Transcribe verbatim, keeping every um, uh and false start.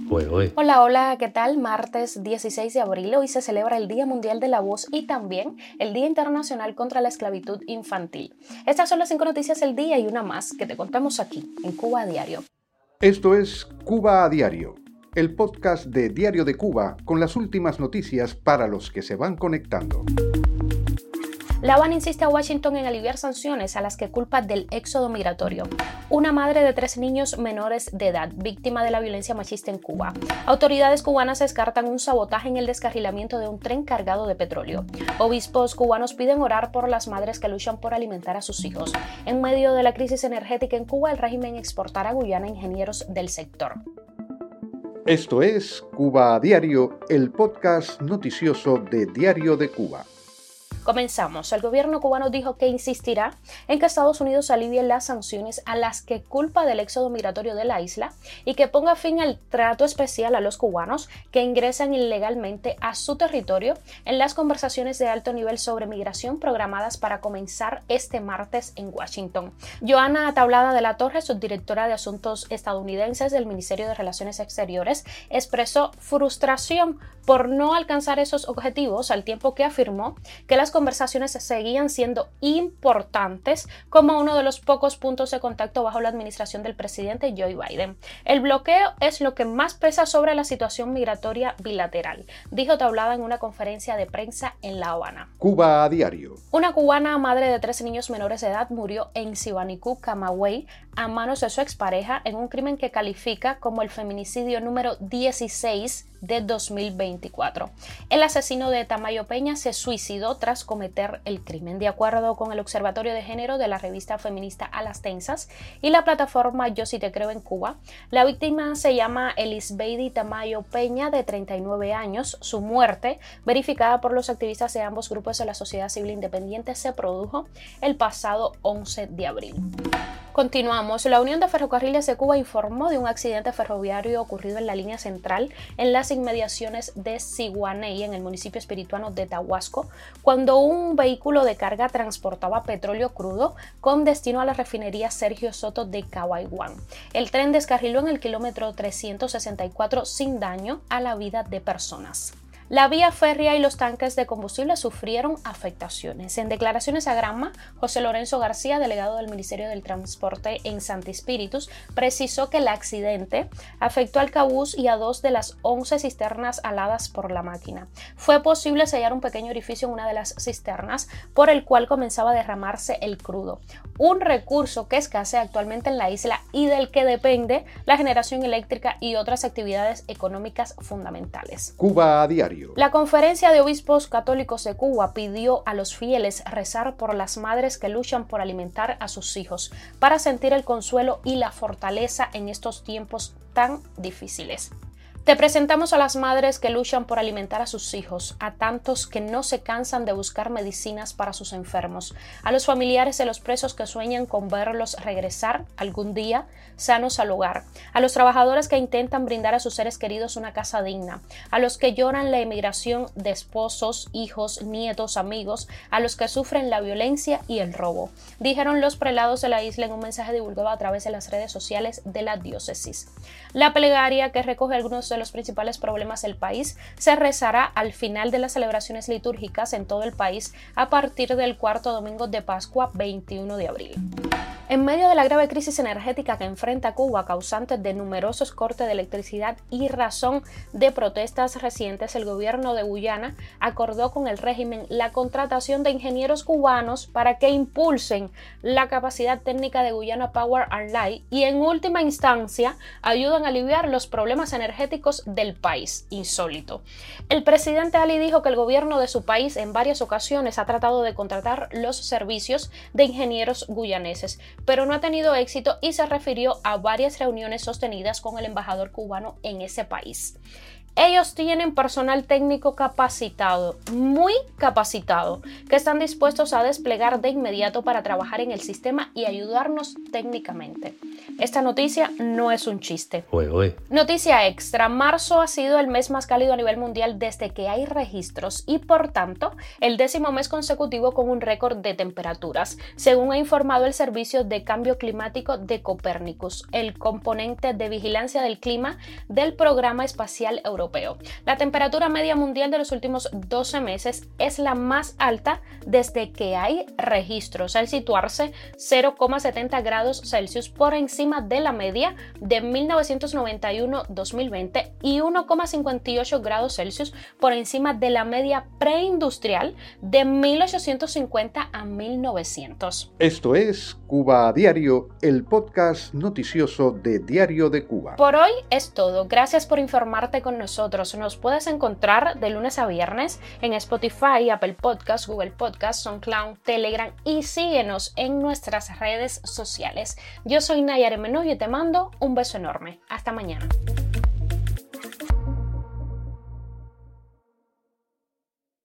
Uy, uy. Hola, hola, ¿qué tal? Martes dieciséis de abril, hoy se celebra el Día Mundial de la Voz y también el Día Internacional contra la Esclavitud Infantil. Estas son las cinco noticias del día y una más que te contamos aquí, en Cuba a Diario. Esto es Cuba a Diario, el podcast de Diario de Cuba con las últimas noticias para los que se van conectando. La Habana insiste a Washington en aliviar sanciones a las que culpa del éxodo migratorio. Una madre de tres niños menores de edad, víctima de la violencia machista en Cuba. Autoridades cubanas descartan un sabotaje en el descarrilamiento de un tren cargado de petróleo. Obispos cubanos piden orar por las madres que luchan por alimentar a sus hijos. En medio de la crisis energética en Cuba, el régimen exportará a Guyana ingenieros del sector. Esto es Cuba a Diario, el podcast noticioso de Diario de Cuba. Comenzamos. El gobierno cubano dijo que insistirá en que Estados Unidos alivie las sanciones a las que culpa del éxodo migratorio de la isla y que ponga fin al trato especial a los cubanos que ingresan ilegalmente a su territorio en las conversaciones de alto nivel sobre migración programadas para comenzar este martes en Washington. Joana Tablada de la Torre, subdirectora de Asuntos Estadounidenses del Ministerio de Relaciones Exteriores, expresó frustración por no alcanzar esos objetivos al tiempo que afirmó que las conversaciones seguían siendo importantes como uno de los pocos puntos de contacto bajo la administración del presidente Joe Biden. El bloqueo es lo que más pesa sobre la situación migratoria bilateral, dijo Tablada en una conferencia de prensa en La Habana. Cuba a Diario. Una cubana madre de tres niños menores de edad murió en Sibaniku, Camagüey, a manos de su expareja en un crimen que califica como el feminicidio número dieciséis de dos mil veinticuatro. El asesino de Tamayo Peña se suicidó tras cometer el crimen. De acuerdo con el Observatorio de Género de la revista feminista A las Tensas y la plataforma Yo Sí Te Creo en Cuba, la víctima se llama Elisbeidi Tamayo Peña, de treinta y nueve años. Su muerte, verificada por los activistas de ambos grupos de la sociedad civil independiente, se produjo el pasado once de abril. Continuamos. La Unión de Ferrocarriles de Cuba informó de un accidente ferroviario ocurrido en la línea central en las inmediaciones de Siguaney, en el municipio espirituano de Tahuasco, cuando un vehículo de carga transportaba petróleo crudo con destino a la refinería Sergio Soto de Caguayguán. El tren descarriló en el kilómetro trescientos sesenta y cuatro sin daño a la vida de personas. La vía férrea y los tanques de combustible sufrieron afectaciones. En declaraciones a Granma, José Lorenzo García, delegado del Ministerio del Transporte en Santi Spíritus, precisó que el accidente afectó al cabús y a dos de las once cisternas aladas por la máquina. Fue posible sellar un pequeño orificio en una de las cisternas por el cual comenzaba a derramarse el crudo, un recurso que escasea actualmente en la isla y del que depende la generación eléctrica y otras actividades económicas fundamentales. Cuba a Diario. La Conferencia de Obispos Católicos de Cuba pidió a los fieles rezar por las madres que luchan por alimentar a sus hijos, para sentir el consuelo y la fortaleza en estos tiempos tan difíciles. Te presentamos a las madres que luchan por alimentar a sus hijos, a tantos que no se cansan de buscar medicinas para sus enfermos, a los familiares de los presos que sueñan con verlos regresar algún día sanos al hogar, a los trabajadores que intentan brindar a sus seres queridos una casa digna, a los que lloran la emigración de esposos, hijos, nietos, amigos, a los que sufren la violencia y el robo, dijeron los prelados de la isla en un mensaje divulgado a través de las redes sociales de la diócesis. La plegaria, que recoge algunos de los principales problemas del país, se rezará al final de las celebraciones litúrgicas en todo el país a partir del cuarto domingo de Pascua, veintiuno de abril. En medio de la grave crisis energética que enfrenta Cuba, causante de numerosos cortes de electricidad y razón de protestas recientes, el gobierno de Guyana acordó con el régimen la contratación de ingenieros cubanos para que impulsen la capacidad técnica de Guyana Power and Light y, en última instancia, ayudan a aliviar los problemas energéticos del país. Insólito. El presidente Ali dijo que el gobierno de su país en varias ocasiones ha tratado de contratar los servicios de ingenieros guyaneses, pero no ha tenido éxito, y se refirió a varias reuniones sostenidas con el embajador cubano en ese país. Ellos tienen personal técnico capacitado, muy capacitado, que están dispuestos a desplegar de inmediato para trabajar en el sistema y ayudarnos técnicamente. Esta noticia no es un chiste. Oye, oye. Noticia extra, marzo ha sido el mes más cálido a nivel mundial desde que hay registros y por tanto el décimo mes consecutivo con un récord de temperaturas, según ha informado el Servicio de Cambio Climático de Copérnicus, el componente de vigilancia del clima del Programa Espacial Europeo. La temperatura media mundial de los últimos doce meses es la más alta desde que hay registros, al situarse cero coma setenta grados Celsius por encima de la media de mil novecientos noventa y uno a dos mil veinte y uno coma cincuenta y ocho grados Celsius por encima de la media preindustrial de mil ochocientos cincuenta a mil novecientos. Esto es Cuba a Diario, el podcast noticioso de Diario de Cuba. Por hoy es todo. Gracias por informarte con nosotros. Nos puedes encontrar de lunes a viernes en Spotify, Apple Podcasts, Google Podcasts, SoundCloud, Telegram y síguenos en nuestras redes sociales. Yo soy Nayara Menú y te mando un beso enorme. Hasta mañana.